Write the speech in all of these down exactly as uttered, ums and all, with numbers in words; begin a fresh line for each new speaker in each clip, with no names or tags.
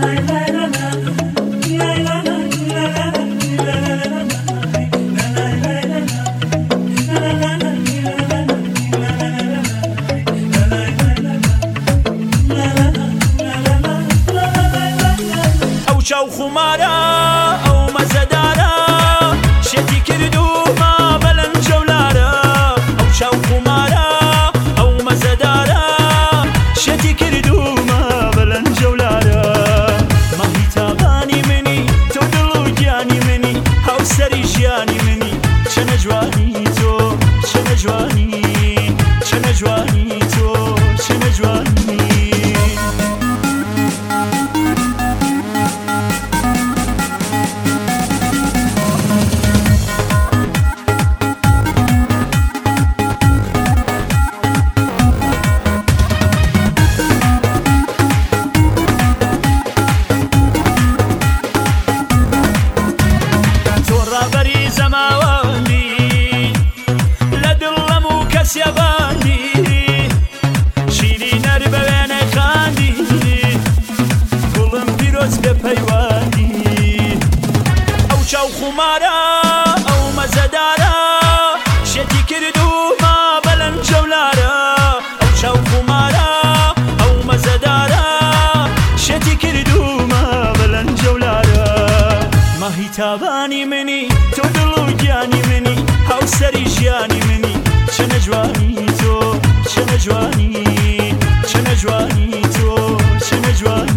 شو خمارا او مزدارا شتي كردو ما بلن جولارا او شو خمارا او مزدارا شتي كردو ما بلن جولارا ما هي تاباني مني تودلو جاني مني هاو سري جاني مني شنا جواني تو شنا جواني شنا جواني تو شنا جواني خمارا او مزدارا شتي كردو ما بلن جولارا او شو خمارا او مزدارا شتي كردو ما بلن جولارا ما هي تاباني مني تودلو جاني مني هاو سري جاني مني شنا جواني تو شنا جواني شنا جواني تو شنا جواني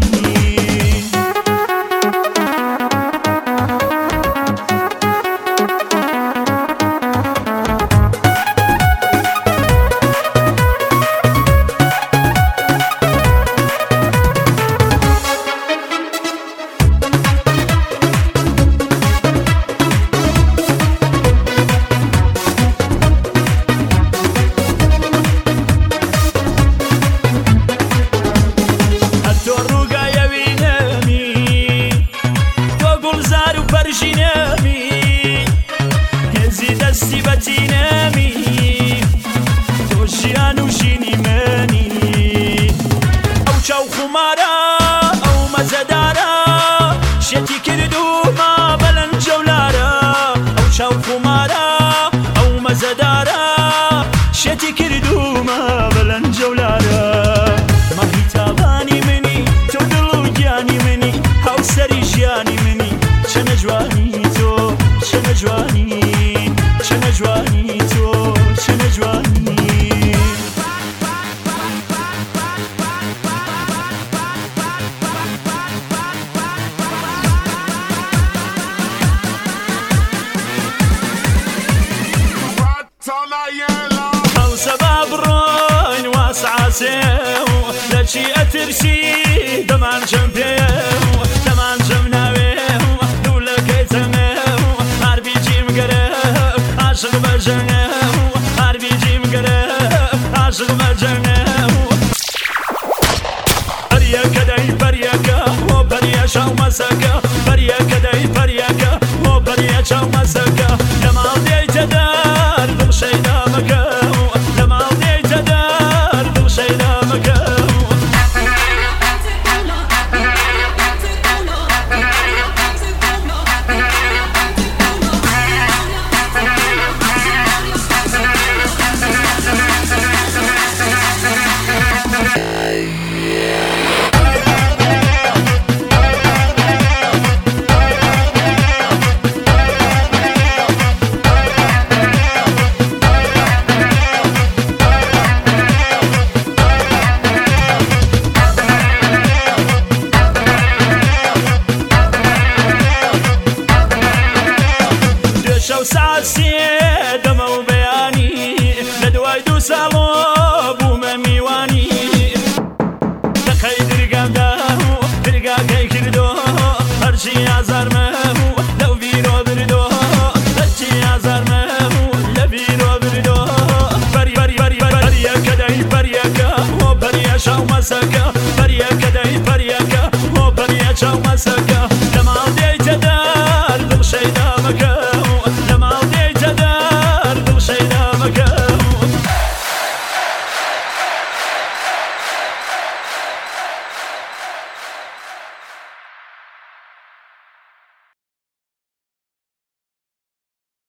دستی بتینمی تو جیانو جینی منی او چاو خمارا او مزدارا شتی کردو ما بلن جولارا او چاو خمارا او مزدارا شتی کردو ما بلن جولارا ما هی تابانی منی تو دلو جانی منی هاو سری جانی منی چنه جوانی تو چنه جوانی چنه جوانی تو چنه جوانی او سباب روين واسعة سيو لشي اترسي دمان جنبيو دمان جمناويو دولا كيتميو عربي جيم قرب عاشق بجنو عربي جيم قرب عاشق بجنو بريا كداي برياكا و بريا شاو مساكا بريا كداي برياكا و بريا شاو مساكا لما ضيت دار بغشي دامكا لما ضيت دار بغشي دامكا شو ساسي دمو بياني لدواي دو سالو بوما ميواني تخي درقام داو درقا كي كردو هرشي عزار مهو لو فيرو بردو هرشي عزار مهو لفيرو بردو بري بري بري بريا كداي برياكا و بريا شاو مساكا بريا كداي برياكا و بريا شاو مساكا